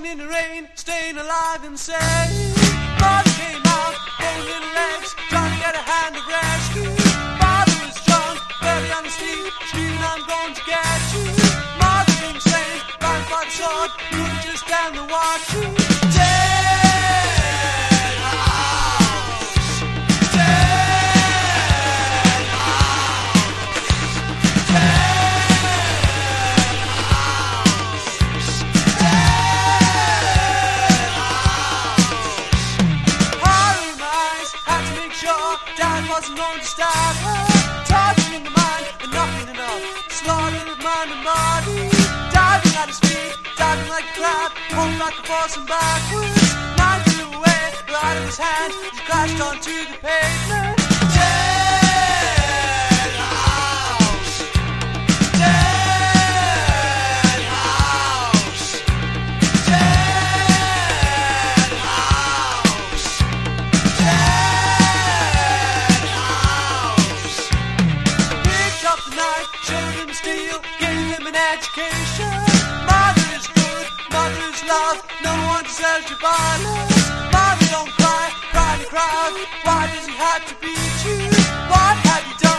in the rain, staying alive and sane. Father came out, holding little legs, trying to get a hand of rescue. Father was drunk, barely on his feet, screaming, I'm going to get you. Mother being slain, bound by the sword, couldn't just stand to watch you. Dad wasn't going to stab her. Torturing the mind and nothing enough. Slaughtered of mind and body. Diving at his feet, diving like a crab, pulling back and forcing backwards. Knife flew away, right in his hand. He crashed onto the pavement. Dead house. Dead house. Dead house. Showed him steel, gave him an education. Mother is good, mother is love, no one deserves your violence. Mother don't cry, cry in the crowd, why does he have to be